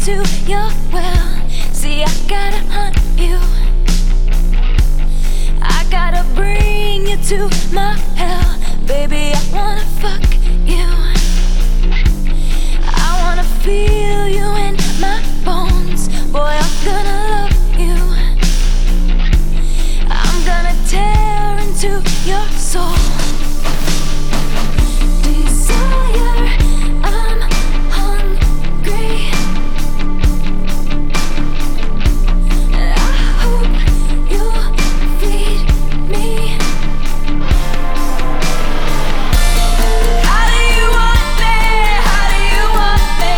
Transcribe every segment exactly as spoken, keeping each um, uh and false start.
into your well. See, I gotta hunt you, I gotta bring you to my hell. Baby, I wanna fuck you, I wanna feel you in my bones. Boy, I'm gonna love you, I'm gonna tear into your soul. Desire, I'm hungry, and I hope you'll feed me. How do you want me? How do you want me?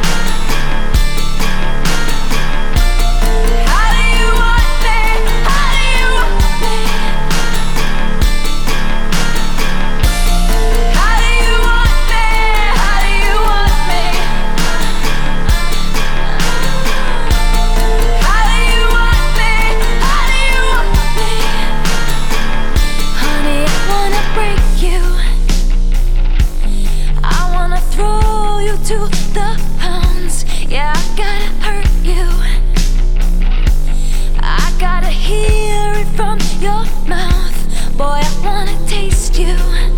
How do you want me? How do you want me? How do you want me? How do you want me? How do you want me? How do you want me? Honey, I wanna break you, I wanna throw you to the hounds. Yeah, I gotta hurt you, I gotta hear it from your mouth. Boy, I wanna taste you.